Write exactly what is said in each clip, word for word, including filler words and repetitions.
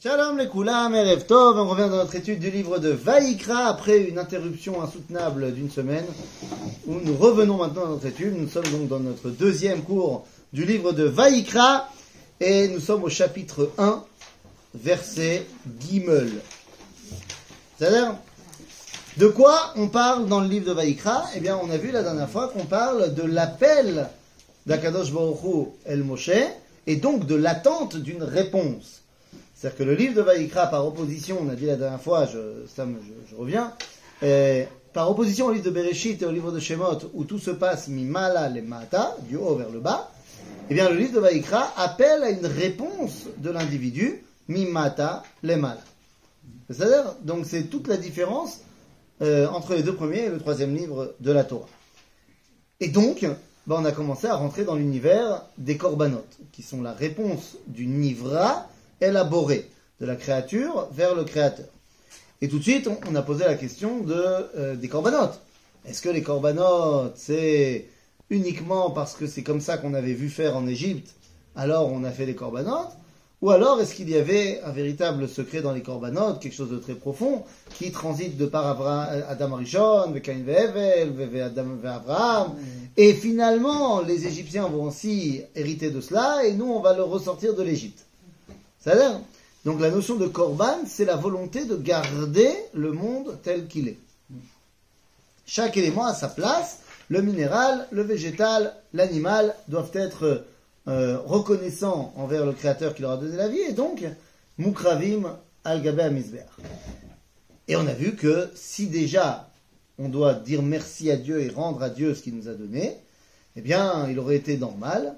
Shalom les Koulam, Erev Tov, on revient dans notre étude du livre de Vaïkra après une interruption insoutenable d'une semaine où nous revenons maintenant dans notre étude. Nous sommes donc dans notre deuxième cours du livre de Vaïkra et nous sommes au chapitre un, verset Gimel. C'est-à-dire, de quoi on parle dans le livre de Vaïkra? Eh bien, on a vu la dernière fois qu'on parle de l'appel d'Akadosh Baruch Hu El Moshe et donc de l'attente d'une réponse. C'est-à-dire que le livre de Vaïkra, par opposition, on a dit la dernière fois, je, ça me, je, je reviens, euh, par opposition au livre de Bereshit et au livre de Shemot, où tout se passe mi-mala le mata, du haut vers le bas, eh bien le livre de Vaïkra appelle à une réponse de l'individu, mi-mata le mala. C'est-à-dire, donc c'est toute la différence euh, entre les deux premiers et le troisième livre de la Torah. Et donc, ben, on a commencé à rentrer dans l'univers des korbanot, qui sont la réponse du nivra élaboré de la créature vers le créateur. Et tout de suite, on, on a posé la question de, euh, des corbanotes. Est-ce que les corbanotes, c'est uniquement parce que c'est comme ça qu'on avait vu faire en Égypte, alors on a fait les corbanotes? Ou alors est-ce qu'il y avait un véritable secret dans les corbanotes, quelque chose de très profond, qui transite de par Avra- Adam Arishon, Caïn Ve'Evel, Adam Ve'Avraham, et finalement les Égyptiens vont aussi hériter de cela, et nous on va le ressortir de l'Égypte. C'est-à-dire, donc la notion de korban, c'est la volonté de garder le monde tel qu'il est. Chaque élément a sa place. Le minéral, le végétal, l'animal doivent être euh, reconnaissants envers le Créateur qui leur a donné la vie, et donc, mukravim al gabé amizbeach. Et on a vu que si déjà on doit dire merci à Dieu et rendre à Dieu ce qu'il nous a donné, eh bien, il aurait été normal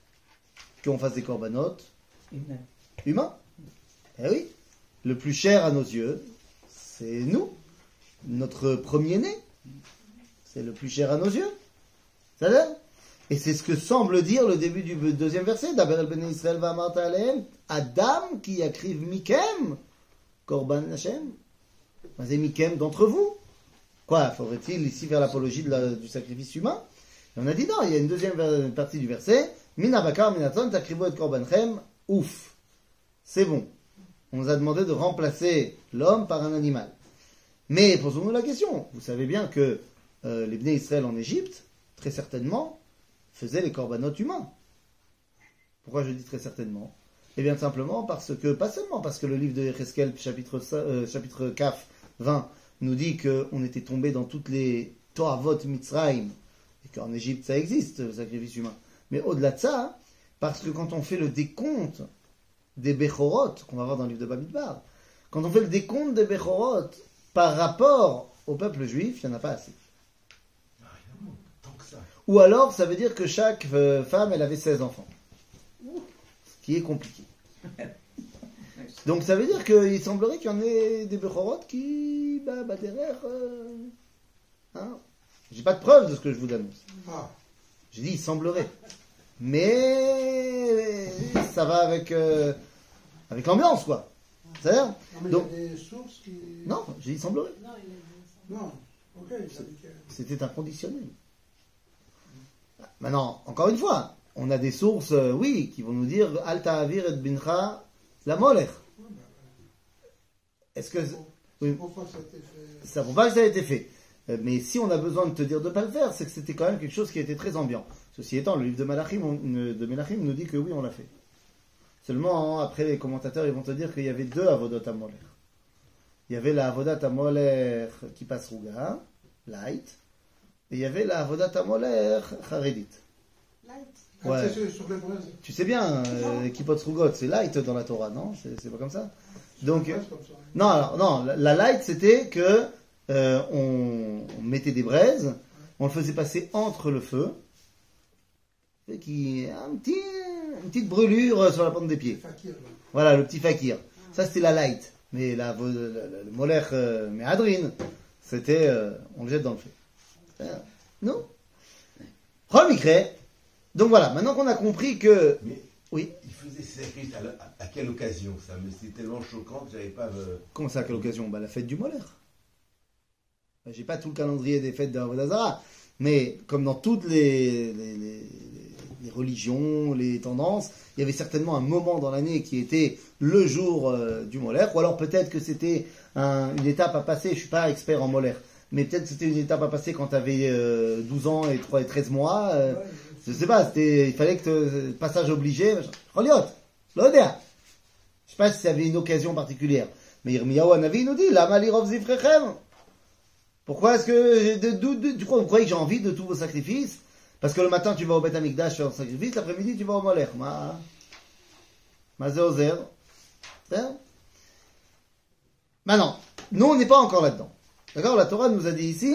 qu'on fasse des corbanotes humain. Eh oui, le plus cher à nos yeux, c'est nous, notre premier-né. C'est le plus cher à nos yeux. C'est-à-dire, et c'est ce que semble dire le début du deuxième verset. Daber el bnei Israël va'amarta alehem, Adam qui yakriv mikem, korban Hashem. C'est mikem d'entre vous. Quoi, faudrait-il ici faire l'apologie de la, du sacrifice humain? Et on a dit non, il y a une deuxième partie du verset. Min habakar min hatzon takrivu et korbanchem, ouf. C'est bon. On nous a demandé de remplacer l'homme par un animal. Mais posons-nous la question. Vous savez bien que euh, les Bnei Israël en Égypte, très certainement, faisaient les corbanotes humains. Pourquoi je dis très certainement? Eh bien simplement parce que, pas seulement parce que le livre de Yecheskel, chapitre, euh, chapitre Kaf vingt, nous dit qu'on était tombé dans toutes les Tohavot Mitzrayim, et qu'en Égypte ça existe, le sacrifice humain. Mais au-delà de ça, parce que quand on fait le décompte des Bechorot, qu'on va voir dans le livre de Bamidbar, quand on fait le décompte des Bechorot par rapport au peuple juif, il n'y en a pas assez. Ou alors, ça veut dire que chaque euh, femme, elle avait seize enfants. Ce qui est compliqué. Donc ça veut dire qu'il semblerait qu'il y en ait des Bechorot qui, bah, bah derrière, euh, hein, j'ai pas de preuve de ce que je vous annonce. J'ai dit, il semblerait. Mais ça va avec, euh, avec l'ambiance, quoi. C'est-à-dire, non, mais donc, il y a des sources qui... Non, j'ai dit semblerait. Non, il a dit... Non, ok, il a dit que... C'était inconditionnel. Maintenant, encore une fois, on a des sources, euh, oui, qui vont nous dire Al ta'avir et bincha la molech. Est-ce que... C'est pour ça que ça a été fait. Ça prouve pas que ça a été fait. Mais si on a besoin de te dire de ne pas le faire, c'est que c'était quand même quelque chose qui était très ambiant. Ceci étant, le livre de Malachim, on, de Melachim nous dit que oui, on l'a fait. Seulement, hein, après, les commentateurs ils vont te dire qu'il y avait deux avodot amoler. Il y avait la avodat amoler qui passe rouga, light, et il y avait la avodat amoler charedit. Light. Ouais. Ah, c'est sur les braises. Tu sais bien, euh, kippot rougot, c'est light dans la Torah, non? C'est, c'est pas comme ça? Donc, C'est comme ça. non, alors, non, la, la light, c'était que euh, on, on mettait des braises, on le faisait passer entre le feu, et qui un petit, une petite brûlure sur la pointe des pieds. Fakir, là. Voilà, le petit fakir. Ça, c'était la light. Mais la, le, le, le molech euh, méadrine, c'était, euh, on le jette dans le feu. Euh, non? Remicré. Donc voilà, maintenant qu'on a compris que... Mais oui. il faisait ces sacrifices à, la- à quelle occasion ça? Mais c'est tellement choquant que j'avais pas... euh, Comment ça, à quelle occasion? Bah, la fête du molech. Bah, j'ai pas tout le calendrier des fêtes de Avodah Zarah, mais comme dans toutes les, les, les, les religions, les tendances, il y avait certainement un moment dans l'année qui était le jour euh, du Molech, ou alors peut-être que c'était un- une étape à passer, je suis pas expert en Molech, mais peut-être que c'était une étape à passer quand tu avais euh, douze ans et trois et treize mois, euh, Ouais, je sais pas, c'était, il fallait que te, passage obligé, Roliot, l'odéa. Je sais pas si ça avait une occasion particulière. Mais Yirmiyahu Hanavi nous dit, Lama lirov zifrechem. Pourquoi est-ce que, de, de, de, tu crois, vous croyez que j'ai envie de tous vos sacrifices? Parce que le matin tu vas au Beth Amikdash faire un sacrifice, l'après-midi tu vas au Molech. Ma, ma zé ozer. Hein? Maintenant, nous on n'est pas encore là-dedans. D'accord? La Torah nous a dit ici,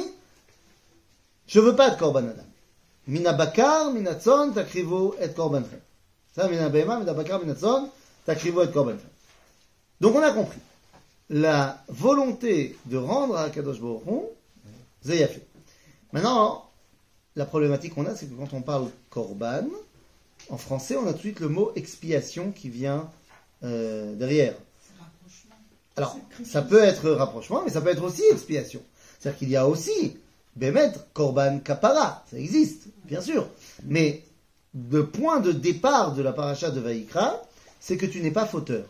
je veux pas de korban adam. Mina bakar, mina tzon, takrivu et korbanchem. Ça, mina behema, mina bakar, mina tzon, takrivu et korbanchem. Donc on a compris. La volonté de rendre à Kadosh Baruch Hu, c'est yafé. Maintenant, la problématique qu'on a, c'est que quand on parle korban, en français, on a tout de suite le mot expiation qui vient euh, derrière. Alors, ça peut être rapprochement, mais ça peut être aussi expiation. C'est-à-dire qu'il y a aussi Bémet, Korban Kapara, ça existe, bien sûr. Mais le point de départ de la paracha de Vaïkra, c'est que tu n'es pas fauteur.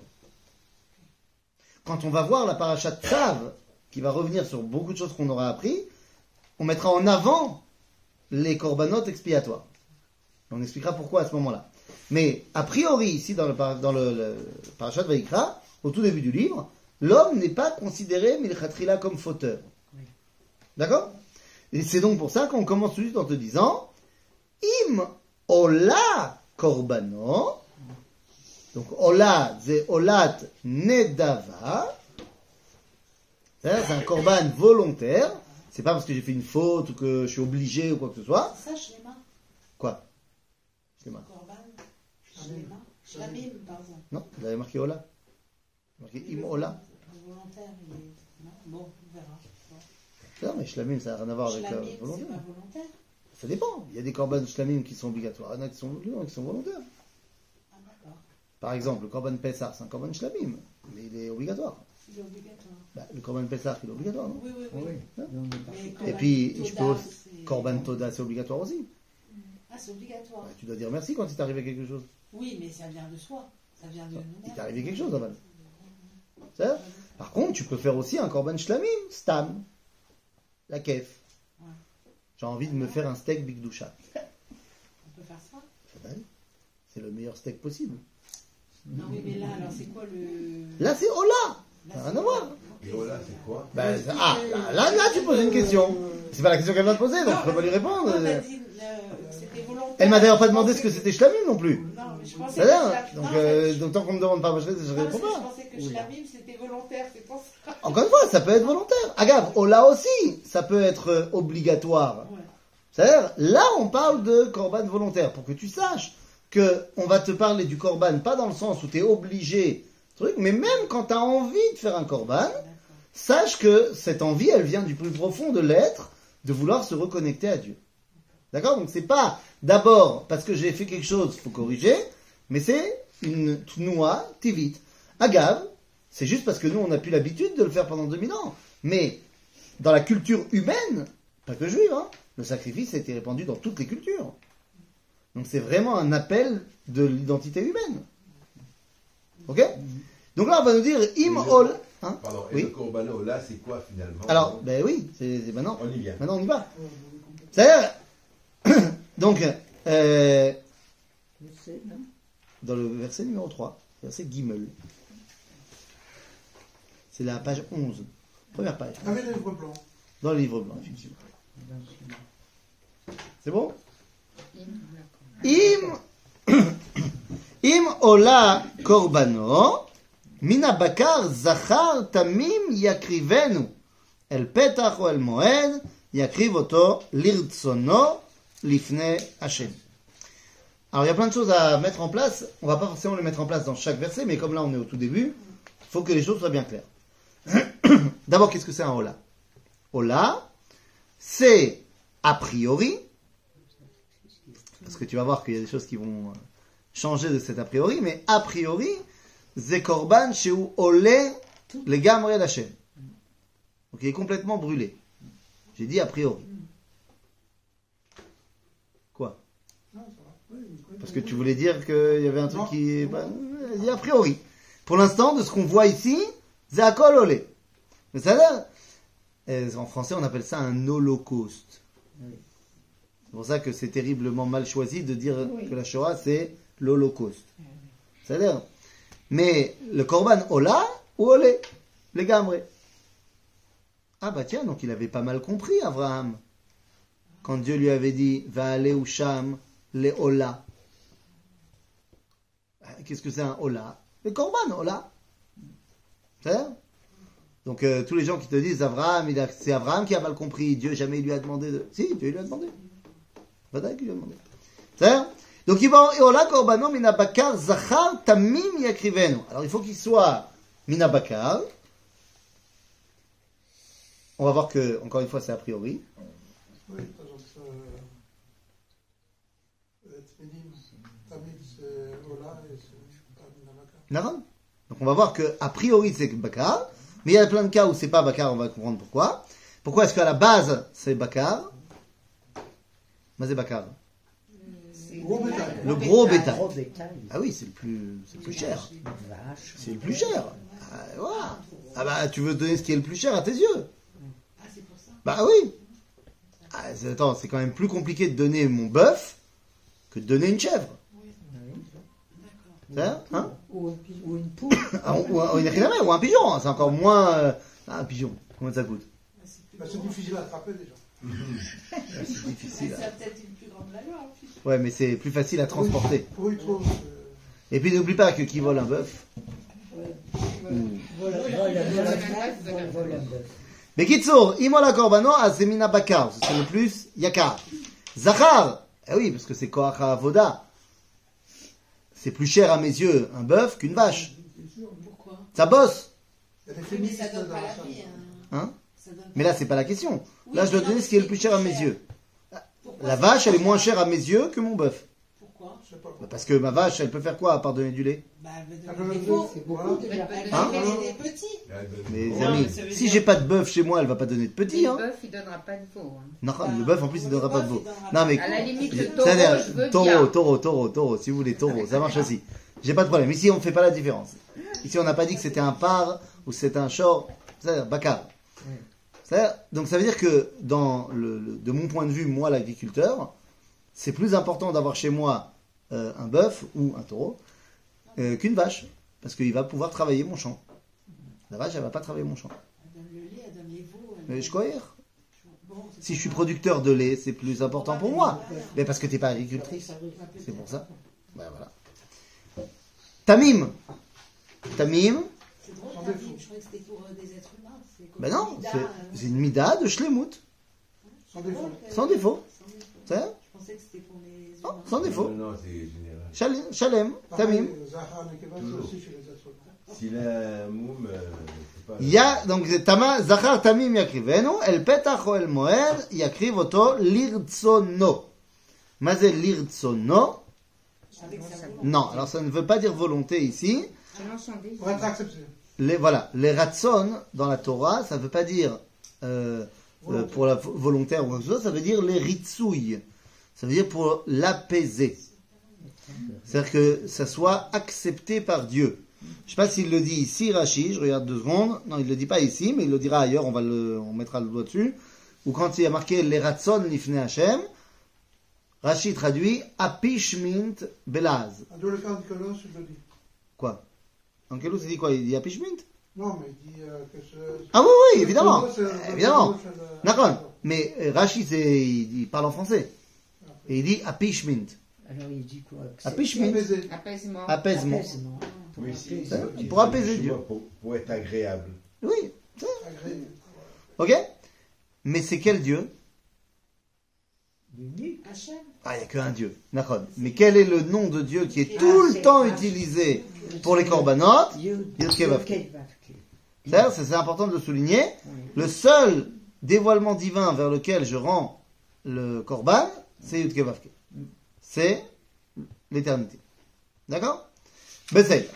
Quand on va voir la paracha de Tzav, qui va revenir sur beaucoup de choses qu'on aura appris, on mettra en avant les korbanot expiatoires. On expliquera pourquoi à ce moment-là. Mais a priori, ici dans le, par- dans le, le paracha de Vaïkra, au tout début du livre, l'homme n'est pas considéré milchatrila comme fauteur. D'accord? Et c'est donc pour ça qu'on commence tout de suite en te disant Im ola korbano. Donc ola, c'est olat nedava. C'est un korban volontaire. C'est pas parce que j'ai fait une faute ou que je suis obligé ou quoi que ce soit. Ça, Shlema. Quoi? Shlema. Korban. Shlema. Shlamim, pardon. Non, vous avez marqué ola. Marqué im ola. Le volontaire, il est. Non, bon, on verra. Non, mais shlamim, ça n'a rien à voir avec la Shlamim, c'est volontaire. pas volontaire. Ça dépend. Il y a des korban shlamim qui sont obligatoires, il y en a qui sont, qui sont volontaires. Ah, d'accord. Par exemple, le korban Pessah, c'est un korban shlamim, mais il est obligatoire. Il est obligatoire. Bah, le korban Pessah, il est obligatoire, non? Oui, oui, oui. Hein? Mais Et Korban puis, Toda, je peux aussi- c'est- korban Toda, c'est obligatoire aussi. Ah, c'est obligatoire. Ouais, tu dois dire merci quand il t'est arrivé quelque chose. Oui, mais ça vient de soi. Ça vient de Il nous-mêmes. t'est arrivé quelque chose, Aval. C'est ça? Par contre, tu peux faire aussi un korban shlamim, stam, la kef. Ouais. J'ai envie de me faire un steak bigdoucha. On peut faire ça. C'est le meilleur steak possible. Non, oui, mais là, alors, c'est quoi le. Là, c'est Ola. Là, Ça n'a c'est rien à voir. Et voilà, c'est quoi? Ben, ça- ah, là, là, là, tu poses une question. C'est pas la question qu'elle va te poser, donc je peux pas lui répondre. Non, t'as dit, euh, c'était volontaire. Elle m'a d'ailleurs pas demandé ce que c'était shlamim non plus. Non, mais je pensais C'est que là. Shlamim- Donc, non, euh, je- donc tant qu'on me demande pas, je, je non, parce réponds que je pas. pensais que Shlamim, c'était volontaire, c'est pour ça. Encore une fois, ça peut être volontaire. Agave, Ola aussi, ça peut être euh, obligatoire. Ouais. C'est-à-dire, là, on parle de korban volontaire, pour que tu saches que on va te parler du korban, pas dans le sens où tu es obligé, truc, mais même quand tu as envie de faire un korban, D'accord. sache que cette envie, elle vient du plus profond de l'être, de vouloir se reconnecter à Dieu. D'accord? Donc c'est pas d'abord parce que j'ai fait quelque chose, il faut corriger, mais c'est une tnoua tivite. Agave, c'est juste parce que nous, on n'a plus l'habitude de le faire pendant deux mille ans. Mais dans la culture humaine, pas que juive, hein, le sacrifice a été répandu dans toutes les cultures. Donc c'est vraiment un appel de l'identité humaine. Ok? Donc là, on va nous dire im ol. Hein? Pardon, et Oui. le Corbano, là, c'est quoi finalement? Alors, ben oui, c'est c'est maintenant. On y vient. Maintenant, on y va. C'est-à-dire, donc, euh, dans le verset numéro trois, verset Gimel, c'est la page onze, première page, Avec les livres blancs. dans le livre blanc, effectivement. C'est bon? Im, im ola korbano, mina bakar zachar tamim yakrivenu, el petach ou el moed, yakriv oto lirtsono lifne Hashem. Alors il y a plein de choses à mettre en place, on va pas forcément les mettre en place dans chaque verset, mais comme là on est au tout début, il faut que les choses soient bien claires. D'abord, qu'est-ce que c'est un ola? Ola, c'est a priori, parce que tu vas voir qu'il y a des choses qui vont changer de cet a priori, mais a priori, c'est korban chez où olé les gamre d'Hachem. Donc il est complètement brûlé. J'ai dit a priori. Quoi? Non, ça va. Oui, oui. Parce que tu voulais dire qu'il y avait un truc Non. qui... Bah, il dit a priori. Pour l'instant, de ce qu'on voit ici, c'est à kol olé. Mais ça a l'air... Et en français, on appelle ça un holocauste. Oui. C'est pour ça que c'est terriblement mal choisi de dire Oui. que la Shoah, c'est l'holocauste. Ça a l'air... Mais le korban ola ou olé, les gamrés. Ah bah tiens, donc il avait pas mal compris, Abraham. Quand Dieu lui avait dit, va aller au Sham, les ola. Qu'est-ce que c'est un ola? Le korban ola. C'est Donc euh, tous les gens qui te disent, Abraham, il a- c'est Abraham qui a mal compris, Dieu jamais lui a demandé de... Si, Dieu lui a demandé. Vadaï qu'il lui a demandé. C'est Donc il va ola korbano minabakar zachar tamim yakrivenu. Alors il faut qu'il soit minabakar. On va voir que, encore une fois, c'est a priori. Oui, par exemple, euh, Tmidim, Tamid, c'est Ola et c'est pas Minamaka. Naran. Donc on va voir que a priori c'est bakar, mais il y a plein de cas où c'est pas bakar, on va comprendre pourquoi. Pourquoi est-ce qu'à la base c'est bakar? Mais c'est bakar. Gros bétail. Le gros bétail. Gros bétail. Ah oui, c'est le plus, c'est le plus cher. Une vache. C'est le plus cher. Ah, voilà. Ah bah tu veux donner ce qui est le plus cher à tes yeux. Ah, c'est pour ça. Bah oui. Ah, c'est- attends, c'est quand même plus compliqué de donner mon bœuf que de donner une chèvre. Oui. D'accord. C'est ça, hein? Ou, un pi- ou une poule. Ah, ou, un- ou une rinamère, ou un pigeon, hein, c'est encore moins... euh, ah, un pigeon, combien ça coûte? Ah, c'est plus Bah, c'est grand. difficile à attraper déjà. C'est difficile. Ça a peut-être une plus grande valeur en plus. Ouais, mais c'est plus facile à transporter. Pour y trouver. Et puis n'oublie pas que qui vole un bœuf... Voilà, voilà, voilà, voilà, voilà. Mais Kitsour, imola korbano azemina bakar, c'est le plus yakar. Zachar, eh oui, parce que c'est koach avoda. C'est plus cher à mes yeux un bœuf qu'une vache. Pourquoi? Ça bosse, Il y a des Oui, mais féministes ça donne dans pas la la salle. vie. hein. hein. Ça donne Mais pas- là, c'est pas la question. Oui, Là, je dois mais donner non, ce qui est le c'est plus cher à mes cher. yeux. Pourquoi La c'est vache, pas elle est cher? moins chère à mes yeux que mon bœuf. Pourquoi? Je sais pas. Bah, parce que ma vache, elle peut faire quoi à part donner du lait? Bah, elle Ah, va donner ben, des veaux. C'est beaucoup Voilà. déjà. Elle Hein va donner des petits. Mes Ouais, amis, mais ça veut si dire- j'ai pas de bœuf chez moi, elle va pas donner de petits. Le Hein. bœuf, il donnera pas de veau. hein. Non, Bah, le bœuf, en plus, il le donnera pas de bœuf, veau. il donnera Non, pas mais de À la limite, le C'est- taureau, c'est-à-dire, je veux taureau, bien. taureau, taureau, taureau, si vous voulez, taureau, ça marche aussi. J'ai pas de problème. Ici, on ne fait pas la différence. Ici, on n'a pas dit que c'était un par ou c'était un short, c'est-à-dire bakar. C'est-à-dire, donc ça veut dire que, dans le, le- de mon point de vue, moi, l'agriculteur, c'est plus important d'avoir chez moi euh, un bœuf ou un taureau euh, qu'une vache, parce qu'il va pouvoir travailler mon champ. La vache, elle va pas travailler mon champ. Elle donne le lait, elle donne les veaux. elle Mais donne- je crois dire. Bon, c'est Si je pas suis grave. producteur de lait, c'est plus important pour moi. Mais parce que t'es pas agricultrice. C'est pour ça. Ben voilà. Tamim. Tamim. C'est drôle, Sans ta défaut. vie, je croyais que c'était pour euh, des êtres humains. C'est comme Ben non, Mida, c'est euh, c'est une mida de shlemut. Sans défaut. Sans défaut. Sans défaut. C'est Je pensais que c'était pour les Non, humains. sans défaut. Non, non, c'est général. Shalem, shalem, Pareil, tamim. Zahar Nekeva, c'est aussi chez les êtres humains. S'il a un moum, euh, c'est pas. Il y a, donc, c'est tama, zachar tamim yakrivenu, el petach o el moed, yakriv oto lirtsono. Mazel lirtsono. Avec sa volonté. Non, alors ça ne veut pas dire volonté ici. Selon son désir. Pour être accepté. Les, voilà, les ratson dans la Torah, ça ne veut pas dire euh, euh, pour la vo- volontaire ou quoi que ce soit, ça veut dire les ritsouilles. Ça veut dire pour l'apaiser. C'est-à-dire que ça soit accepté par Dieu. Je ne sais pas s'il le dit ici, Rashi, je regarde deux secondes. Non, il ne le dit pas ici, mais il le dira ailleurs, on, va le, on mettra le doigt dessus. Ou quand il y a marqué les ratson lifne Hashem, Rashi traduit apishmint belaz. En tout le cas, Nicolas, je le dis. Quoi? En quel autre il dit quoi? Il dit apishmint? Non, mais il dit euh, que ce. Ah oui, oui, évidemment. C'est- c'est- Évidemment. c'est le- D'accord. Mais euh, Rashi, c'est, il, il parle en français. Et il dit apishmint. Alors il dit quoi? Que c'est Apishmint. Apaisé. Apaisement. Apaisement. apaisement. Pour Oui, si, apaiser. Ça, si, pour apaiser chez Dieu. moi, Pour, pour être agréable. Oui. Agréé. Ok? Mais c'est quel Dieu? L'unique. Hachem. Ah, il n'y a qu'un Dieu. D'accord. Mais quel est le nom de Dieu qui est tout Ah, le c'est temps H. utilisé pour les corbanotes? Yud- Yud Kei Vav Kei. Yud Kei Vav Kei. C'est-à-dire, c'est c'est important de le souligner. Oui. Le seul dévoilement divin vers lequel je rends le korban, c'est Yud Kei Vav Kei. C'est l'éternité. D'accord? בסדר.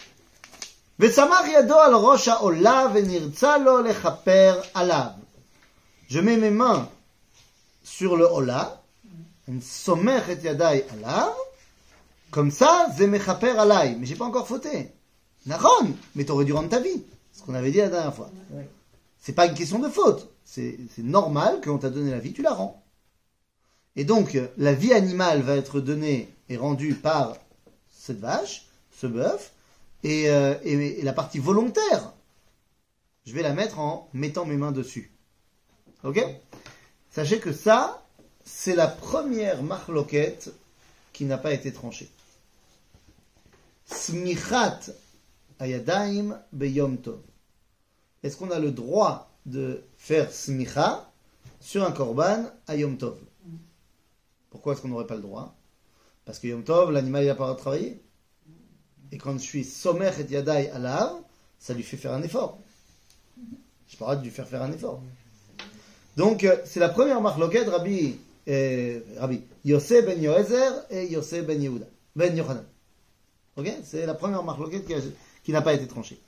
ושמח ידו על ראש העולה ונרצה לו לכפר עליו. Je mets mes mains sur le עולה, אני סומך את ידיי עליו, Comme ça, Zemechaper alay. Mais j'ai pas encore fauté. Naron, mais t'aurais dû rendre ta vie. Ce qu'on avait dit la dernière fois. Oui. C'est pas une question de faute. C'est, c'est normal qu'on t'a donné la vie, tu la rends. Et donc, la vie animale va être donnée et rendue par cette vache, ce bœuf, et, euh, et, et la partie volontaire, je vais la mettre en mettant mes mains dessus. Ok? Sachez que ça, c'est la première marloquette qui n'a pas été tranchée. Smichat ayadaim beyom tov. Est-ce qu'on a le droit de faire smicha sur un korban à Yom Tov? Pourquoi est-ce qu'on n'aurait pas le droit? Parce que Yom Tov, l'animal il n'a pas le droit de travailler. Et quand je suis somer et yadai alav, ça lui fait faire un effort. Je pas le droit de lui faire faire un effort. Donc, c'est la première marloquette, Rabbi, euh, Rabbi Yossé ben Yoézer et Yossé ben Yehuda, ben Yochanan. Ok? C'est la première marloquette qui, a, qui n'a pas été tranchée.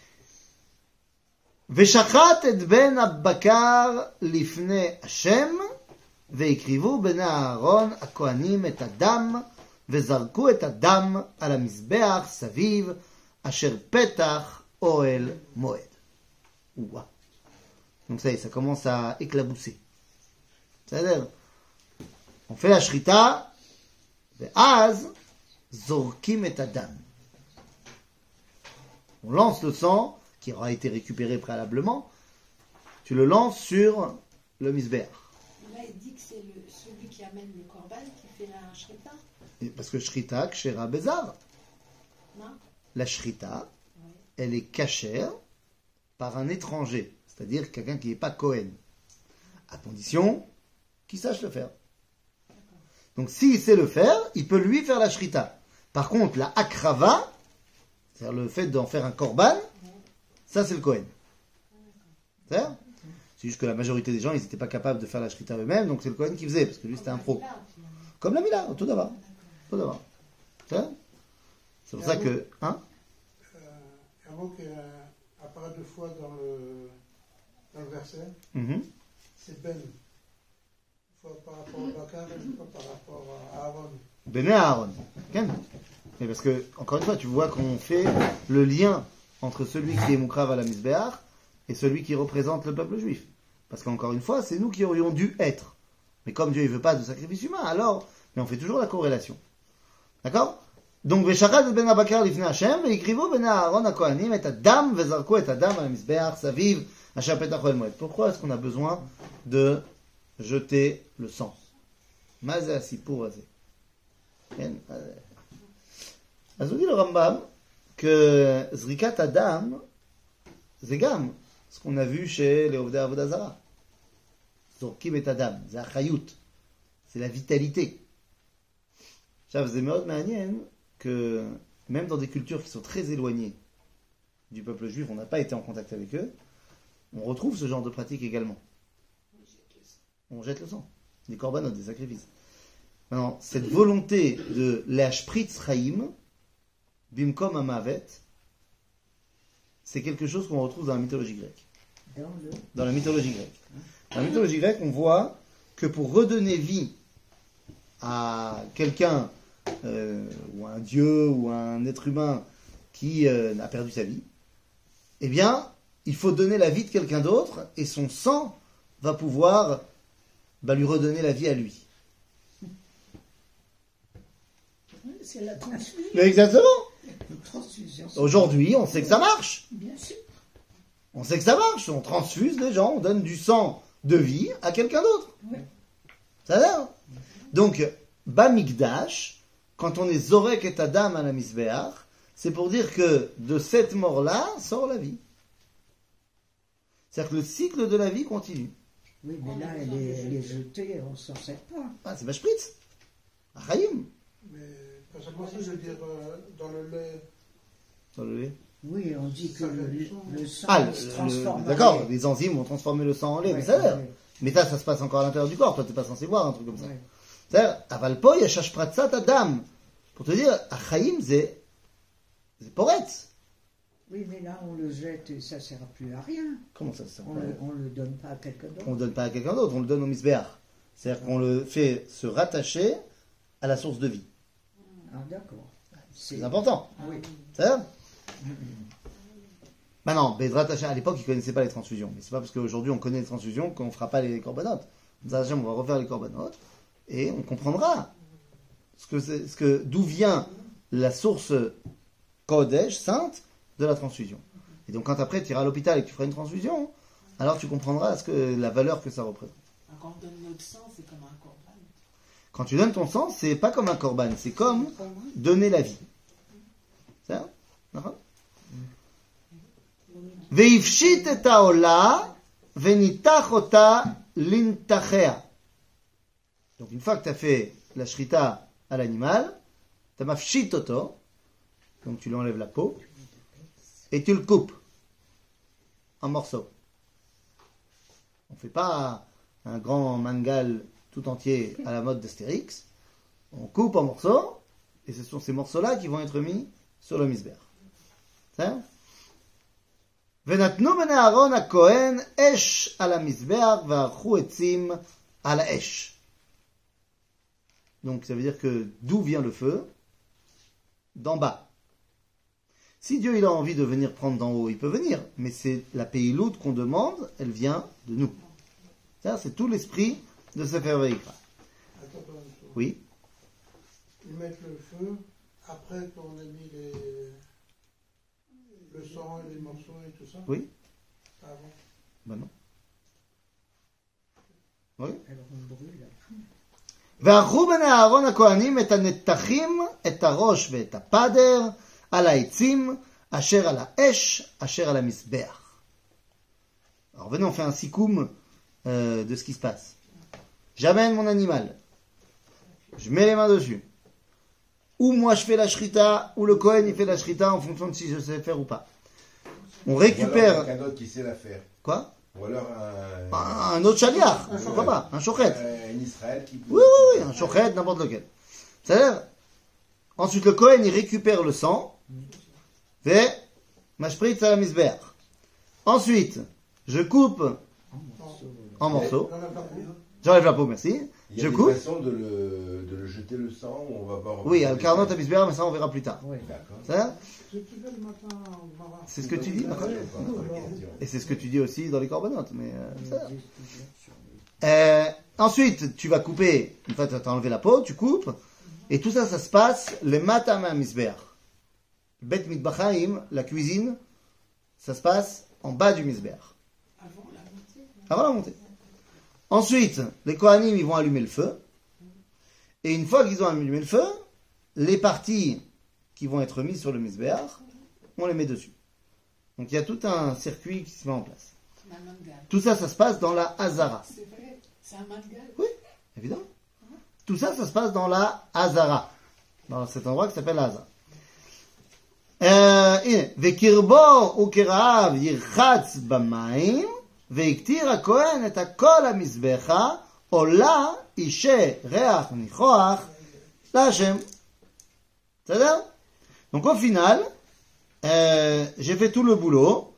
Veshachat et ben Abbakar lifne Hashem, veikrivu ben Aaron akohanim et Adam, vezarku et Adam al hamizbeach saviv, asher petach oel moed. Ouah. Donc ça y est, ça commence à éclabousser. C'est-à-dire, on fait la shrita, ve'az zorkim et Adam. On lance le sang, qui aura été récupéré préalablement, tu le lances sur le misbéach. Là, il dit que c'est le, celui qui amène le korban qui fait la shrita. Et parce que shrita, kshera bezar. Non? La shrita, Oui. elle est cachère par un étranger, c'est-à-dire quelqu'un qui n'est pas Cohen, à condition qu'il sache le faire. Donc s'il sait le faire, il peut lui faire la shrita. Par contre, la akrava, c'est-à-dire le fait d'en faire un korban, ça c'est le Cohen. C'est ça? C'est juste que la majorité des gens, ils n'étaient pas capables de faire la shrita eux-mêmes, donc c'est le Cohen qui faisait, parce que lui c'était un pro. Comme la Mila, tout d'abord. Tout d'abord. C'est ça? C'est pour ça que... Hein? Euh, un mot qui euh, apparaît deux fois dans le, dans le verset, Mhm. c'est Ben. Une fois par rapport au Bakar et une fois par rapport à Aaron. Béné Aaron. Ken. Mais parce que, encore une fois, tu vois qu'on fait le lien entre celui qui est Moukrav à la Misbéach et celui qui représente le peuple juif. Parce qu'encore une fois, c'est nous qui aurions dû être. Mais comme Dieu ne veut pas de sacrifice humain, alors, mais on fait toujours la corrélation. D'accord? Donc, Veshachat ben Abakar lifnei Hashem, veikrivu ben Aaron hakohanim et Adam, vezarku et Adam al Misbéach saviv, asher petach oel moed. Pourquoi est-ce qu'on a besoin de jeter le sang? Mazé asipur azé. אז הוא dit le Rambam que Zrikat Adam, c'est gam, ce qu'on a vu chez les Ovdei Avodah Zara. Zorkim et Adam, c'est achayut, c'est la vitalité. Ça faisait מאוד מעניין que même dans des cultures qui sont très éloignées du peuple juif, on n'a pas été en contact avec eux, on retrouve ce genre de pratique également. On jette le sang, des korbanot, des sacrifices. Maintenant, cette volonté de la spritz chaim, bimkom amavet, c'est quelque chose qu'on retrouve dans la mythologie grecque. Dans le... Dans la mythologie grecque. Dans la mythologie grecque, on voit que pour redonner vie à quelqu'un, euh, ou à un dieu, ou à un être humain qui euh, a perdu sa vie, eh bien, il faut donner la vie de quelqu'un d'autre, et son sang va pouvoir bah, lui redonner la vie à lui. C'est la transfusion. Mais exactement. La transfusion. Aujourd'hui, on sait que ça marche. Bien sûr. On sait que ça marche. On transfuse les gens, on donne du sang de vie à quelqu'un d'autre. Oui. Ça a l'air. Donc, Bamikdash, quand on est Zorek et Adam à la Misbéach, c'est pour dire que de cette mort-là sort la vie. C'est-à-dire que le cycle de la vie continue. Oui, mais là, elle est, elle est jetée, on s'en sert pas. Ah, c'est Bashpritz. Achaïm. Mais pas seulement ça, je veux dire, euh, dans le lait. Dans le lait. Oui, on dit que le, le sang Ah, se le- transforme le- en d'accord, lait. les enzymes vont transformer le sang en lait, Ouais, mais ça a l'air. ouais, Mais ça, ça se passe encore à l'intérieur du corps. Toi, t'es pas censé voir un truc comme ça. ouais. C'est-à-dire, avalpo yashash pratzat adam. Pour te dire, achaïm, c'est, c'est poretz. Oui, mais là, on le jette et ça ne sert plus à rien. Comment ça se sert On ne le, le donne pas à quelqu'un d'autre. On ne donne pas à quelqu'un d'autre, on le donne au misbéach. C'est-à-dire qu'on le fait se rattacher à la source de vie. Ah, d'accord. C'est plus important. Oui. C'est ça? Bah non, Bédrat Hachem, à l'époque, ils ne connaissaient pas les transfusions. Mais c'est pas parce qu'aujourd'hui on connaît les transfusions qu'on ne fera pas les corbanotes. Bédrat Hachem, on va refaire les corbanotes et on comprendra ce que c'est, ce que, d'où vient la source Kodesh, sainte, de la transfusion. Et donc quand après tu iras à l'hôpital et que tu feras une transfusion, alors tu comprendras ce que, la valeur que ça représente. Quand on donne notre sang, c'est comme un corban. Quand tu donnes ton sang, c'est pas comme un korban, c'est comme donner la vie. C'est ça? D'accord? Veifshit et haola, venitach ota lintachea. Donc une fois que tu as fait la shrita à l'animal, tu as mafshit oto, donc tu lui enlèves la peau, et tu le coupes en morceaux. On ne fait pas un grand mangal tout entier à la mode d'Astérix. On coupe en morceaux, et ce sont ces morceaux-là qui vont être mis sur le misber. C'est ça? ונתנו בני אהרון הכהן אש על המזבח וערכו עצים על האש. Donc ça veut dire que d'où vient le feu? D'en bas. Si Dieu il a envie de venir prendre d'en haut, il peut venir, mais c'est la peiloute qu'on demande, elle vient de nous. Ça, c'est tout l'esprit de Sefer Vayikra. Attends, attends, attends. Oui. Ils mettent le feu après qu'on a mis les... le sang et les morceaux et tout ça. Oui. Avant. Ben non. Oui. Alors on brûle. וערכו בני אהרון הכהנים את הנתחים, את הראש ואת הפדר, על העצים, אשר על האש, אשר על המזבח. Alors venez, on fait un sikoum euh, de ce qui se passe. J'amène mon animal. Je mets les mains dessus. Ou moi je fais la shrita, ou le Kohen il fait la shrita en fonction de si je sais faire ou pas. On Ou récupère... alors quelqu'un d'autre qui sait la faire. Quoi? Ou alors un, Un, un autre chaliar, pourquoi pas? Un chochet. un Israël qui peut... Oui, oui, oui, un chochet, n'importe lequel. C'est-à-dire, ensuite le Kohen il récupère le sang, et mashpritz à la misber. Ensuite, je coupe en morceaux. Dans la partie. J'enlève la peau, merci. Il y a Je des coupe. façons de le, de le jeter le sang, ou on va voir... Oui, al karnot à misber, mais ça on verra plus tard. Oui. D'accord. Ça, Ce que tu fais le matin, on va voir. c'est ce que tu dis. D'accord, d'accord, pas de question. Et c'est ce que tu dis aussi dans les corbanotes. Mais euh, On ça. existe toujours sur les- Euh, ensuite, tu vas couper, une fois que tu as enlevé la peau, tu coupes, et tout ça, ça se passe le matam à misber. Bet mitbachaim, la cuisine, ça se passe en bas du misber. Avant la montée. Avant la montée. Ensuite, les Kohanim, ils vont allumer le feu. Et une fois qu'ils ont allumé le feu, les parties qui vont être mises sur le misbéach, on les met dessus. Donc il y a tout un circuit qui se met en place. Comme un mangal. Tout ça, ça se passe dans la Hazara. C'est vrai, c'est un mangal. Oui, évidemment. Tout ça, ça se passe dans la Hazara. Dans cet endroit qui s'appelle la Hazara. Euh, הנה, וקרבו וקרעיו ירחץ במים, והקטיר הכהן את הכל המזבחה, עולה אישה ריח ניחוח להשם. בסדר? Donc au final, euh, j'ai fait tout le boulot,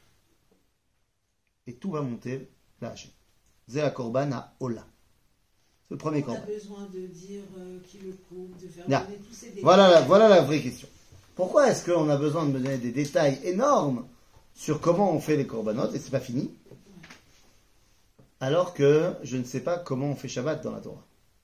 et tout va monter là Hachem. C'est la korban à Ola. C'est le premier On a korban. besoin de dire euh, qui le coupe, de faire Là. donner tous ces détails. Voilà la, voilà la vraie question. Pourquoi est-ce qu'on a besoin de me donner des détails énormes sur comment on fait les corbanotes et c'est pas fini, alors que je ne sais pas comment on fait Shabbat dans la Torah.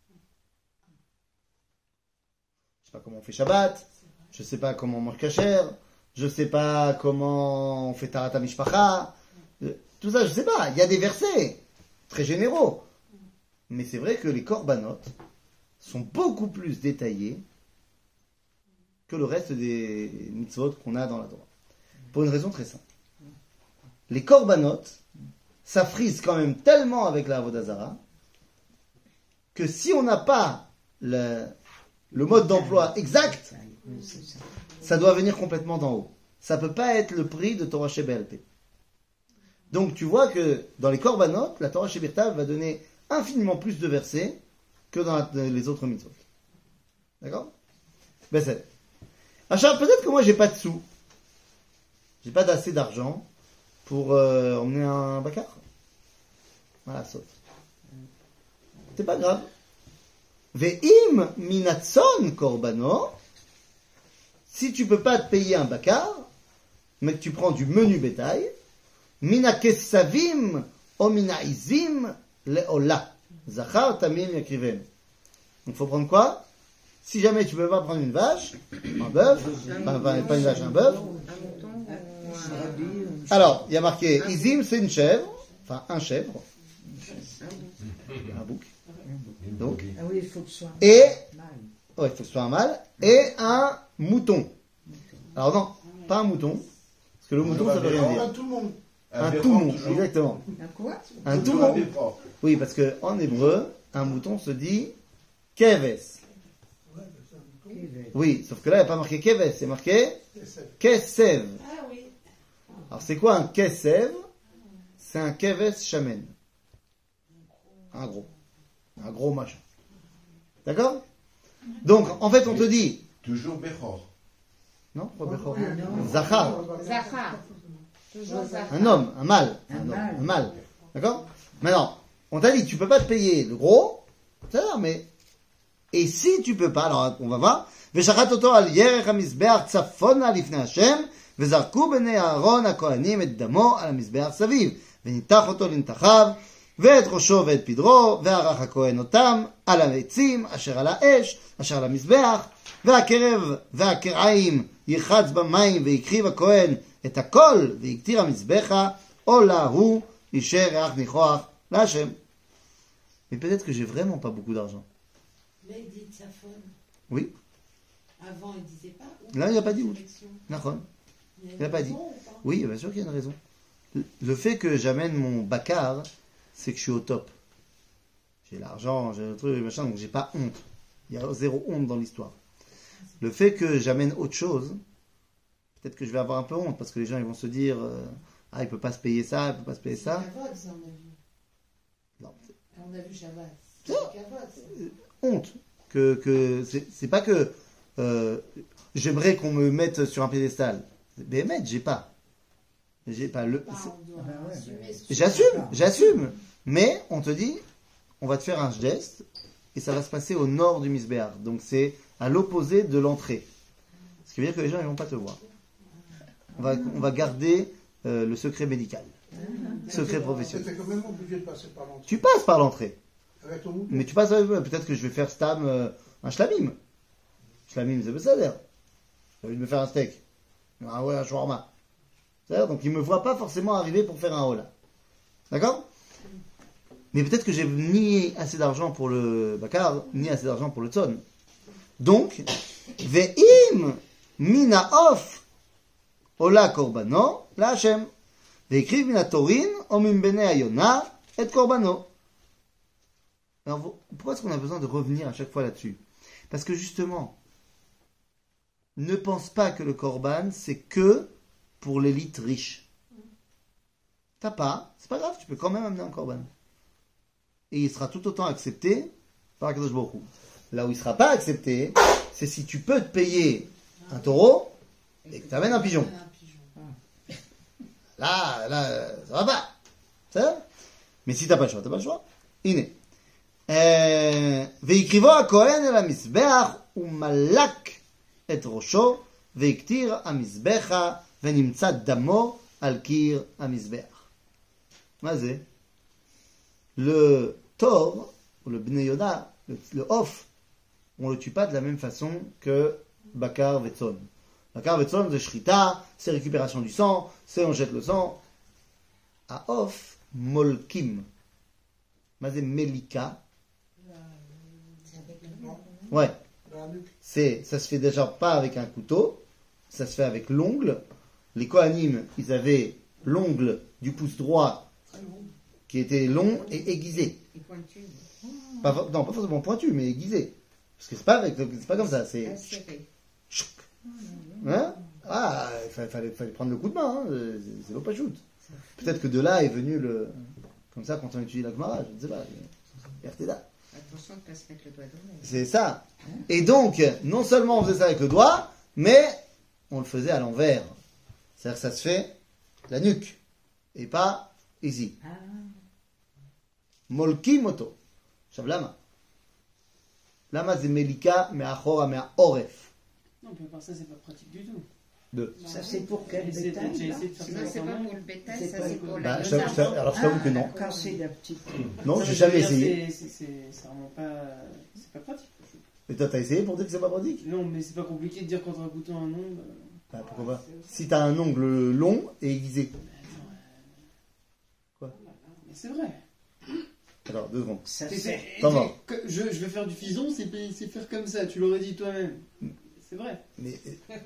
Je sais pas comment on fait Shabbat, je sais pas comment on mange kasher, je sais pas comment on fait Tarat HaMishpacha, euh, tout ça je sais pas. Il y a des versets très généraux, mais c'est vrai que les corbanotes sont beaucoup plus détaillés que le reste des mitzvot qu'on a dans la Torah. Pour une raison très simple. Les corbanotes, ça frise quand même tellement avec la Avodah Zarah que si on n'a pas le, le mode d'emploi exact, Oui, c'est ça. ça doit venir complètement d'en haut. Ça peut pas être le prix de Torah Shebelpé. Donc tu vois que dans les corbanotes, la Torah Shebirtav va donner infiniment plus de versets que dans la- les autres mitzvot. D'accord? Ben c'est. Achab, peut-être que moi j'ai pas de sous. J'ai pas d'assez d'argent pour euh, emmener un bacard. Voilà, sauf. C'est pas grave. Ve'im minatson korbano. Si tu peux pas te payer un bakar, mais que tu prends du menu bétail, mina kesavim o mina izim leola. Zachar tamim yakrivem. Donc, faut prendre quoi? Si jamais tu peux pas prendre une vache, un bœuf, enfin, pas une vache, un bœuf. Un mouton ou un... Alors, il y a marqué izim, c'est une chèvre, enfin un chèvre, un bouc. Donc, Ah oui, il faut que ce soit un et mâle. ouais, il faut que ce soit un mâle et un mouton. Alors non, pas un mouton, parce que le mouton ça veut rien On dire. a tout le monde. Un béran, toumon, toujours. exactement. Un quoi? Un Toujours toumon. un béran. Oui, parce que en hébreu, un mouton se dit keves. Oui, sauf que là, il n'y a pas marqué keves, c'est marqué kesev. Ah oui. Alors, c'est quoi un kesev? C'est un keves shamen. Un gros. Un gros machin. D'accord? Donc, en fait, on te dit... Toujours béran. Non, pas Bechor. Un homme. Zachar. Zachar. Toujours Zachar. Un homme, un mâle. Un homme, mâle. Un mâle. D'accord? Maintenant, on t'a dit, tu peux pas te payer le gros. C'est-à-dire, mais... Et si tu peux pas, alors on va voir. ושחט אותו על ירך המזבח צפונה לפני השם, וזרקו בני אהרון הכהנים את דמו על המזבח סביב, וניתח אותו לנתחיו, ואת ראשו ואת פדרו, וערך הכהן אותם על העצים אשר על האש, אשר על המזבח, והקרב והקרעיים ירחץ במים, ויקריב הכהן את הכל, ויקטיר המזבחה, עולה הוא אישר ריח ניחוח להשם. Mais peut-être que j'ai vraiment pas beaucoup d'argent. Là, il dit Tsafon. Oui, Avant, il disait pas. Où là il n'a pas dit où. sélection. D'accord. Il y a Il a une pas raison dit. ou pas Oui, bien sûr qu'il y a une raison. Le- Le fait que j'amène mon bakar, c'est que je suis au top. J'ai l'argent, j'ai le truc, machin, donc j'ai pas honte. Il y a zéro honte dans l'histoire. Le fait que j'amène autre chose, peut-être que je vais avoir un peu honte, parce que les gens ils vont se dire euh, ah, il peut pas se payer ça, il peut pas se payer ça. Kavod, ça, on a vu. Non, On a vu Shabbat. Ça. C'est Kavod, ça. honte. Que, que c'est c'est pas que euh, j'aimerais qu'on me mette sur un piédestal. Mais mec, j'ai pas. J'ai pas le. Bah, c'est- on doit Ah bah ouais, assumer mais- ce- J'assume, j'assume. Mais on te dit, on va te faire un geste et ça va se passer au nord du Misbéar. Donc c'est à l'opposé de l'entrée. Ce qui veut dire que les gens ils vont pas te voir. On va, on va garder euh, le secret médical, secret professionnel. C'était quand même obligé de passer par l'entrée. Tu passes par l'entrée, Avec ton mouton. mais tu passes. euh, Peut-être que je vais faire stam euh, un shlamim. Shlamim, c'est ça d'ailleurs. J'ai envie de me faire un steak. Ah ouais, un shawarma. C'est-à-dire, donc ils me voient pas forcément arriver pour faire un hola. D'accord? Mais peut-être que j'ai ni assez d'argent pour le bakar, ni assez d'argent pour le tzon. Donc, ve'im mina of ola korbano la Hashem. Ve'ekriv mina torin o min bene ayona et korbano. Alors, vous- pourquoi est-ce qu'on a besoin de revenir à chaque fois là-dessus? Parce que justement, ne pense pas que le korban, c'est que pour l'élite riche. T'as pas, c'est pas grave, tu peux quand même amener un korban. Et il sera tout autant accepté par Akadosh Baruch Hu. Là où il sera pas accepté, c'est si tu peux te payer un taureau et que tu amènes un pigeon. Un pigeon. Là, là, ça va pas. C'est ça? Mais si t'as pas le choix, t'as pas le choix. הנה. אה, ויקריבו הכהן אל המזבח ומלק את ראשו והקטיר המזבחה ונמצא דמו על קיר המזבח. מה זה? Le taureau, ou le bnei Yoda, le, le off, on le tue pas de la même façon que bakar vetzon. Bakar vetzon, c'est shrita, c'est récupération du sang, c'est on jette le sang. À off, molkim. Mais c'est melika. Ouais, Dans la nuque. c'est, ça se fait déjà pas avec un couteau, ça se fait avec l'ongle. Les Kohanim, ils avaient l'ongle du pouce droit qui était long et aiguisé. Et pointu. Pas, for- non, pas forcément pointu, mais aiguisé. Parce que c'est pas, avec, c'est pas comme ça, c'est... Acéré. Chouc. Hein? Ah, il fallait, fallait, fallait prendre le coup de main, hein. c'est- c'est l'eau pas shoot. Peut-être que de là est venu le... Comme ça, quand on étudie la Gemara, je ne sais pas, R T D A. Attention de ne pas se mettre le doigt dans l'œil. C'est ça. Et donc, non seulement on faisait ça avec le doigt, mais on le faisait à l'envers. C'est-à-dire que ça se fait la nuque, et pas ici. Ah, Molki moto. Shablama. Lama c'est Melika, mais Achora, mais Oref. Non, puis à part ça, c'est pas pratique du tout. Deux. Ça, c'est pour quel Essaye- bétail j'ai là essayé de faire Non, ça c'est pas ensemble. pour le bétail, C'est ça pas- c'est pour Bah, la je t'avoue- je t'avoue- alors je t'avoue que non. Casser la petite. Non, Ça, j'ai mais jamais je veux dire, essayé. c'est- c'est- c'est- C'est vraiment pas. C'est pas pratique. Et toi, t'as essayé pour dire que c'est pas pratique? Non, mais c'est pas compliqué de dire quand un couteau a un ongle. euh, Bah, pourquoi pas? Si t'as un ongle long et aiguisé. Quoi? Mais c'est vrai. Alors, deux secondes. Ça C'est- sert. c'est- Ça va. que- Je, je vais faire du fison, c'est c'est faire comme ça, tu l'aurais dit toi-même. C'est vrai. Mais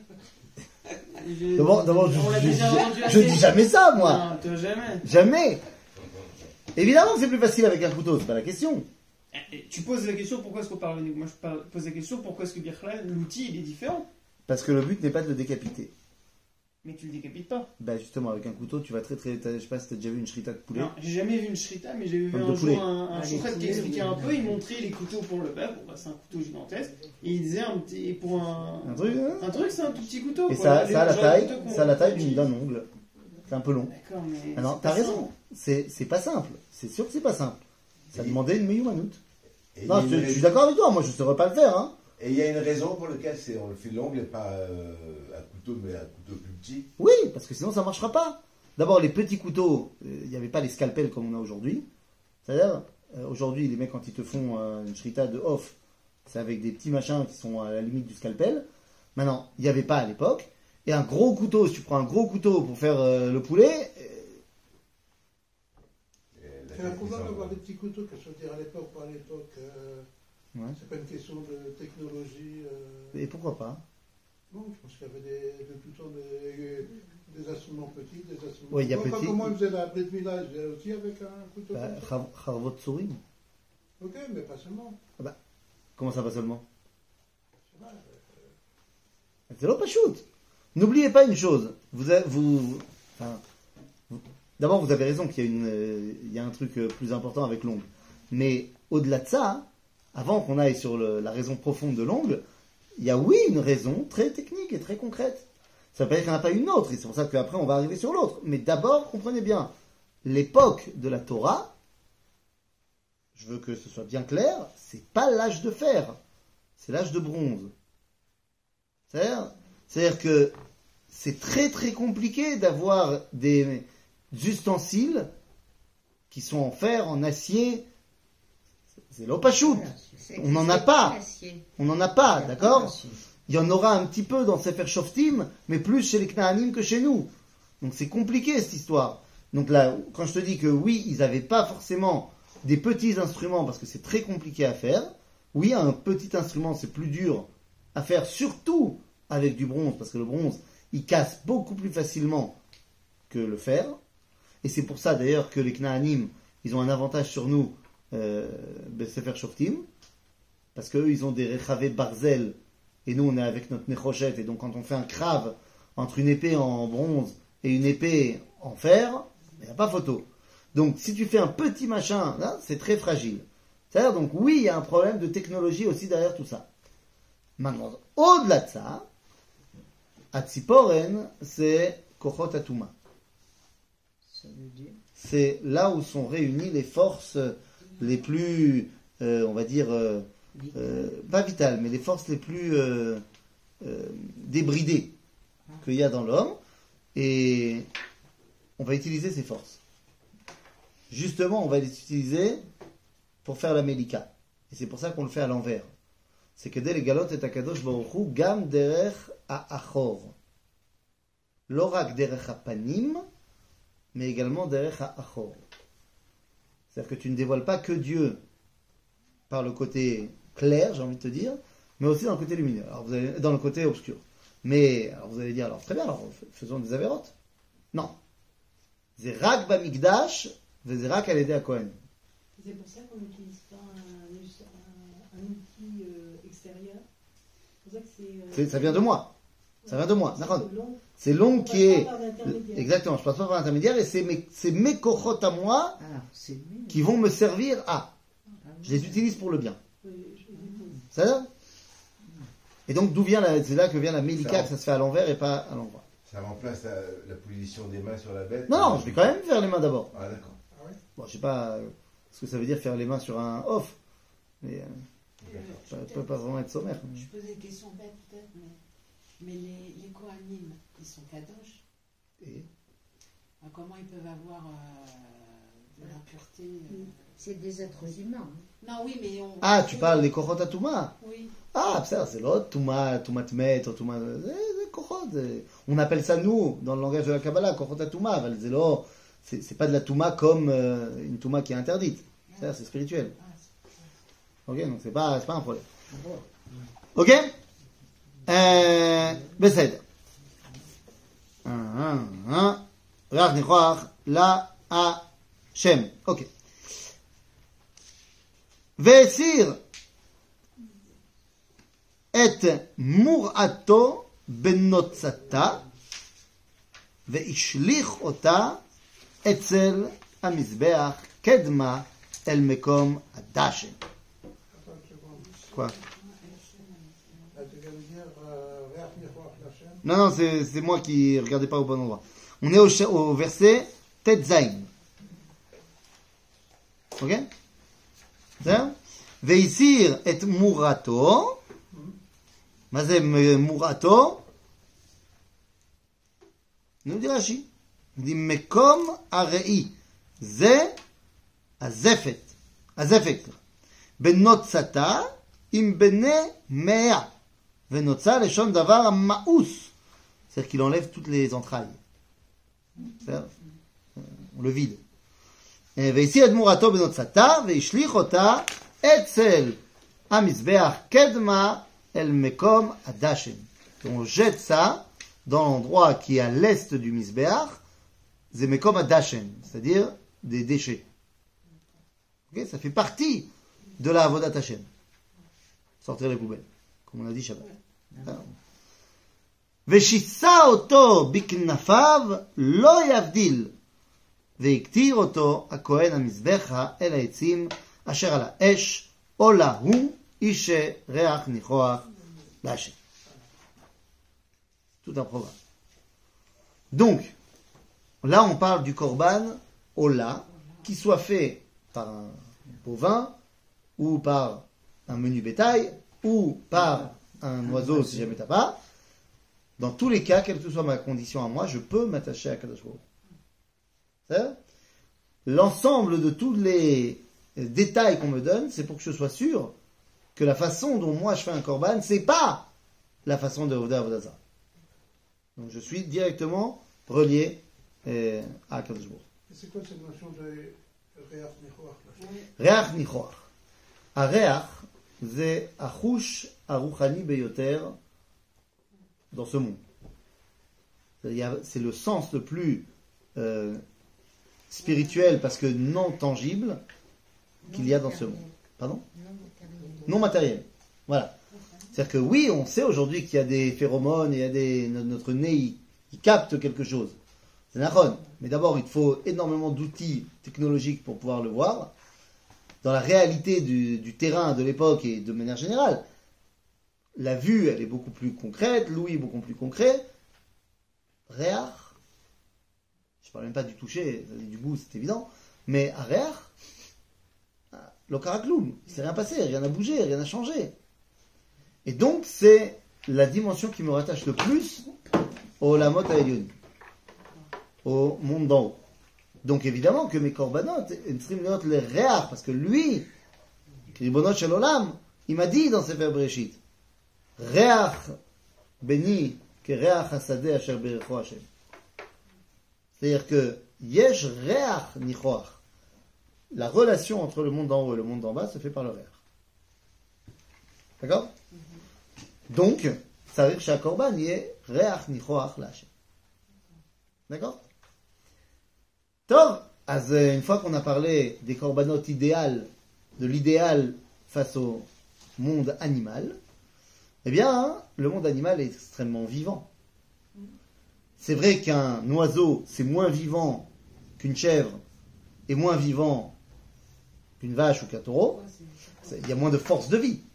Je- d'abord, d'abord, je, on l'a je- déjà je- entendu je assez. dis jamais ça, moi. Non, toi jamais. Jamais. Évidemment que c'est plus facile avec un couteau, c'est pas la question. Eh, Tu poses la question pourquoi est-ce qu'on parle avec moi je parle- pose la question pourquoi est-ce que Birkla, l'outil il est différent. Parce que le but n'est pas de le décapiter. Mais tu le décapites pas. Bah justement, avec un couteau, tu vas très très... t'as- Je sais pas si t'as déjà vu une shrita de poulet. Non, j'ai jamais vu une shrita, mais j'ai vu Comme un de jour poulet. un, un Ah, les choucrette qui poulets, expliquait oui. un peu, il montrait les couteaux pour le bœuf, bon, bah, c'est un couteau gigantesque, et il disait un petit, pour un, Un truc, hein. un truc c'est un tout petit couteau. Et quoi. ça, Les- ça a la genre taille, couteau qu'on- ça a la taille qu'on d'une- utilise. d'un ongle. C'est un peu long. D'accord, mais. Ah non, c'est t'as pas raison. simple. C'est c'est pas simple. C'est sûr que c'est pas simple. Ça Et- demandait une meilleure Et il y Non, a je, une je rais- suis d'accord avec toi. Moi, je saurais pas le faire. Hein. Et il y a une raison pour laquelle c'est, on le fait l'ongle et pas euh, un couteau, mais un couteau plus petit. Oui, parce que sinon ça marchera pas. D'abord, les petits couteaux, euh, il n'y avait pas les scalpels comme on a aujourd'hui. C'est-à-dire, euh, aujourd'hui, les mecs, quand ils te font euh, une shrita de off, c'est avec des petits machins qui sont à la limite du scalpel. Maintenant, il n'y avait pas à l'époque. Et un gros couteau, si tu prends un gros couteau pour faire euh, le poulet, euh, Et la C'est un tête, pouvoir ils d'avoir ont- des petits couteaux, que je veux dire à l'époque, pas à l'époque. euh, ouais. C'est pas une question de technologie. euh, Et pourquoi pas? Non, je pense qu'il y avait des, de tout temps des, des instruments petits, des instruments. Ouais, il y a Moi, petit- Quand moi, je faisais la Brit Mila, je faisais aussi avec un couteau. Bah, comme ça. char- Charvot Tsurim. Ok, mais pas seulement. Comment ça va seulement? Ça va, euh, C'est l'eau pas shoot. N'oubliez pas une chose. Vous, avez- vous, enfin, vous- d'abord, vous avez raison qu'il y a une, euh, il y a un truc euh, plus important avec l'ongle. Mais au-delà de ça, avant qu'on aille sur le- la raison profonde de l'ongle, il y a oui une raison très technique et très concrète. Ça veut pas dire qu'il n'y en a pas une autre. Et c'est pour ça qu'après on va arriver sur l'autre. Mais d'abord, comprenez bien, l'époque de la Torah, je veux que ce soit bien clair, c'est pas l'âge de fer, c'est l'âge de bronze. C'est-à-dire, c'est-à-dire que c'est très très compliqué d'avoir des ustensiles qui sont en fer, en acier. C'est l'opachout. C'est- On n'en c'est a pas. l'acier. On n'en a pas, d'accord? Il y en aura un petit peu dans Sefer Shoftim, mais plus chez les Knaanim que chez nous. Donc c'est compliqué cette histoire. Donc là, quand je te dis que oui, ils n'avaient pas forcément des petits instruments parce que c'est très compliqué à faire. Oui, un petit instrument c'est plus dur à faire, surtout avec du bronze, parce que le bronze, il casse beaucoup plus facilement que le fer. Et c'est pour ça d'ailleurs que les Knaanim, ils ont un avantage sur nous, euh, Sefer Shoftim, parce qu'eux, ils ont des Rechavé Barzel, et nous, on est avec notre Nechoshet, et donc quand on fait un crave entre une épée en bronze et une épée en fer, il n'y a pas photo. Donc, si tu fais un petit machin, là, c'est très fragile. C'est-à-dire, donc, oui, il y a un problème de technologie aussi derrière tout ça. Maintenant, au-delà de ça, Atziporen, c'est Kochot Atuma. Ça veut dire. C'est là où sont réunies les forces les plus, euh, on va dire, euh, euh, pas vitales, mais les forces les plus euh, euh, débridées qu'il y a dans l'homme. Et on va utiliser ces forces. Justement, on va les utiliser pour faire la Mélika. Et c'est pour ça qu'on le fait à l'envers. C'est que dès les galotes et akadosh baruch hu, gam derech ha'achor. L'orak derech ha'panim, mais également derech ha'achor. C'est-à-dire que tu ne dévoiles pas que Dieu par le côté clair, j'ai envie de te dire, mais aussi dans le côté lumineux. Alors vous allez, dans le côté obscur. Mais alors vous allez dire, alors très bien, alors faisons des avérotes. Non. Zerak bamikdash, zerak al à Kohen. C'est pour ça qu'on n'utilise pas un, un- un outil euh, extérieur. C'est pour ça que c'est. euh, C'est- Ça vient de moi. Ça vient de moi. c'est D'accord. long. C'est On l'ongle passe qui est. pas par l'intermédiaire. Exactement, je passe pas par l'intermédiaire et c'est mes, c'est mes kochot à moi Ah, c'est mieux. qui vont me servir à. Ah, Je les utilise pour le bien. Oui, je les dépose. Ça va? Et donc d'où vient la, c'est là que vient la mélika, Ça. que ça se fait à l'envers et pas à l'endroit. Ça remplace la, la position des mains sur la bête. Non, non, je vais quand même faire les mains d'abord. Ah, d'accord. Ah ouais. Bon, je sais pas euh, ce que ça veut dire faire les mains sur un off. Mais, euh, Euh, je Ça ne peut-être- peut pas vraiment être sommaire. Je posais une question bête peut-être, mais, mais les, les Kohanim, ils sont kadosh. Et Alors, comment ils peuvent avoir euh, de l'impureté euh, C'est des êtres humains. hein. Non, oui, mais on. Ah, tu parles des Kochot Atuma. Oui. Ah, ça, c'est l'autre, Touma, Touma Tmet, Touma. C'est Kochot. c'est- On appelle ça, nous, dans le langage de la Kabbalah, Kochot Atuma. Valzelo, c'est c'est pas de la Touma comme euh, une Touma qui est interdite. C'est c'est spirituel. Ah, c'est- Ok, donc c'est pas, c'est pas un problème. Ok euh, בסדר. ריח ניחוח להשם. אוקיי. והסיר את מוראתו בנוצתה והשליך אותה אצל המזבח קדמה אל מקום הדשן. Attends une seconde. Quoi? Là, tu viens de dire euh, Réach Nichoach Lachem. Non, non, c'est c'est moi qui regardais pas au bon endroit. On est au, cha- au verset Tetzain. Ok? בסדר? והסיר את מורתו. מה זה מ- מורתו? נו, די רש"י. די מקום הראי. זה הזפת. הזפת. בנוצתה עם בני מאה. ונוצה לשון דבר המאוס. C'est-à-dire qu'il enlève toutes les entrailles. בסדר? On le vide. והסיר את מורתו בנוצתה והשליך אותה אצל המזבח קדמה אל מקום הדשן. On jette ça dans l'endroit qui est à l'est du Mizbeach, c'est Mekom Adashen, c'est-à-dire des déchets. Ok, ça fait partie de la Avodat Hashem. Sortir les poubelles, comme on a dit Shabbat. ושיסה אותו בכנפיו לא יבדיל, והקטיר אותו הכהן המזבחה אל העצים אשר על האש, או להוא איש ריח ניחוח להשם. Tout un programme. Donc, là on parle du korban ola, qui soit fait par un bovin, ou par un menu bétail, ou par un oiseau si jamais t'as pas. Dans tous les cas, quelle que soit ma condition à moi, je peux m'attacher à Kadosh Baruch Hu. C'est l'ensemble de tous les détails qu'on me donne, c'est pour que je sois sûr que la façon dont moi je fais un korban, c'est pas la façon de Avodah Avodah Zarah. Donc je suis directement relié euh, à Kadosh Baruch Hu. Et c'est quoi cette notion de Réach Nichoach Lachem? ריח ניחוח. הריח זה החוש הרוחני ביותר dans ce monde. C'est-à-dire, c'est le sens le plus euh, spirituel parce que non tangible qu'il y a dans ce monde. Pardon? Non matériel. Non matériel. Voilà. C'est-à-dire que oui, on sait aujourd'hui qu'il y a des phéromones et il y a des, no- notre nez il, il capte quelque chose. C'est nachon. Mais d'abord, il faut énormément d'outils technologiques pour pouvoir le voir. Dans la réalité du, du terrain de l'époque et de manière générale, la vue, elle est beaucoup plus concrète, l'ouïe est beaucoup plus concret. Réach, je parle même pas du toucher, du goût, c'est évident, mais à Réach, l'okarakloum, il s'est rien passé, rien n'a bougé, rien n'a changé. Et donc, c'est la dimension qui me rattache le plus au Lamot Haelyon, au monde d'en haut. Donc, évidemment que mes korbanot, ils צריכים להיות les réach, parce que lui, Ribonot Shel Olam, il m'a dit dans Sefer Bereshit, réach béni que réach hasadeh asher berecho Hashem. C'est-à-dire que yesh réach nichoach. La relation entre le monde d'en haut et le monde d'en bas se fait par le réach. D'accord? Donc, ça veut dire que chaque korban y est réach nichoach la Hashem. D'accord? Tov, אז, une fois qu'on a parlé des korbanot idéal, de l'idéal face au monde animal, eh bien, le monde animal est extrêmement vivant. C'est vrai qu'un oiseau, c'est moins vivant qu'une chèvre, et moins vivant qu'une vache ou qu'un taureau. C'est- Il y a moins de force de vie.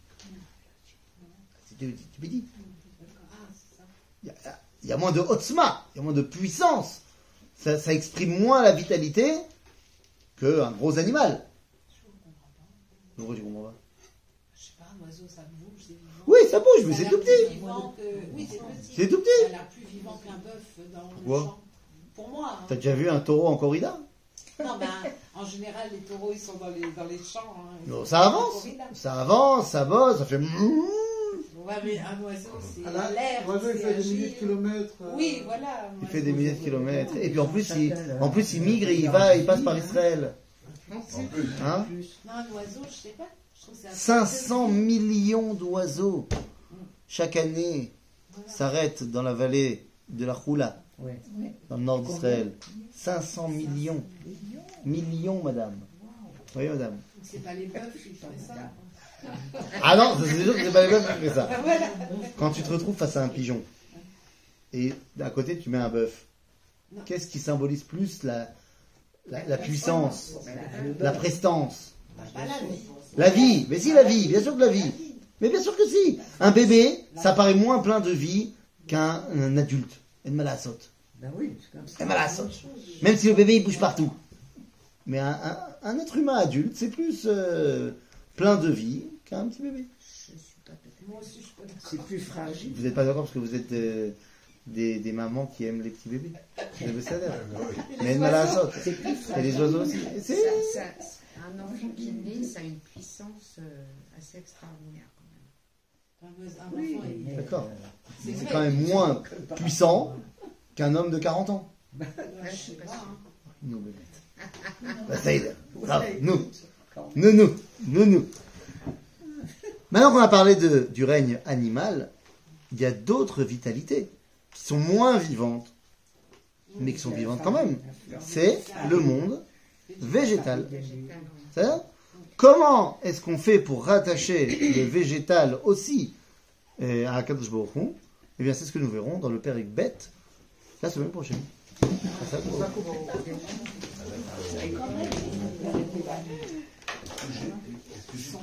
C'est tu, tu peux dire. Il y a, il y a moins de otzma, il y a moins de puissance. Ça, ça exprime moins la vitalité qu'un gros animal. Pourquoi tu comprends pas? Je sais pas, oiseau, ça bouge, c'est vivant. Oui, ça bouge, mais Ça a c'est l'air tout plus petit. vivant que- Oui, c'est petit. C'est tout petit. Ça a l'air plus vivant qu'un bœuf dans le Pourquoi champ. Pour moi. hein. T'as déjà vu un taureau en corrida? Non, ben, en général, les taureaux, ils sont dans les, dans les champs. hein. Ils Non, sont ça dans la avance. corrida. Ça avance, ça bosse, ça fait. Ouais, mais un oiseau, c'est Ah là, l'air. l'oiseau, il c'est fait des agile. milliers de kilomètres. euh, Oui, voilà. Il moi, fait je- des milliers de kilomètres. Et puis en plus, il, Chacun, en plus, il migre et il va, il passe par Israël. En plus, Hein? Plus. Non, un oiseau, je sais pas. Je trouve que c'est un cinq truc de cents vie. millions d'oiseaux chaque année Voilà. s'arrêtent dans la vallée de la Khoula, Ouais. dans le nord d'Israël. cinq cents millions. Millions, madame. Oui, madame. C'est pas les bœufs qui feraient ça. Ah non, c'est sûr que c'est pas les bœufs qui font ça. Ah, voilà. Quand tu te retrouves face à un pigeon, et à côté tu mets un bœuf, Non. qu'est-ce qui symbolise plus la, la, la puissance, Le la bœuf. prestance? Pas la vie. La vie, mais si la vie, bien sûr que la vie. Mais bien sûr que si. Un bébé, ça paraît moins plein de vie qu'un un adulte. Et de malasot. Ben oui, c'est comme ça. Et malasot. Même si le bébé il bouge partout. Mais un, un, un être humain adulte, c'est plus euh, plein de vie qu'un petit bébé. Je suis pas tout à fait- Moi aussi, je suis pas d'accord. C'est plus fragile. Vous n'êtes pas d'accord parce que vous êtes euh, des, des mamans qui aiment les petits bébés. Vous avez ça là. Mais de malasot. C'est plus Et fragile. les oiseaux aussi. Et c'est- Ça- ça- un enfant qui naît, ça a une puissance euh, assez extraordinaire quand même. Un oiseau- un Oui, enfant est- mais, D'accord. euh, C'est vrai. quand même moins puissant qu'un homme de quarante ans. Ouais, je sais pas. hein. Nous, bébé. Bah, ça y est, bravo, nous. Nous, nous, nous, nous. Maintenant qu'on a parlé de, du règne animal, il y a d'autres vitalités qui sont moins vivantes, mais qui sont vivantes quand même. C'est le monde végétal. Végétal, oui. C'est-à-dire, comment est-ce qu'on fait pour rattacher le végétal aussi euh, à Akadosh Baruch Hu? Eh bien, c'est ce que nous verrons dans le Pérec Beth la semaine prochaine. À ça, pour-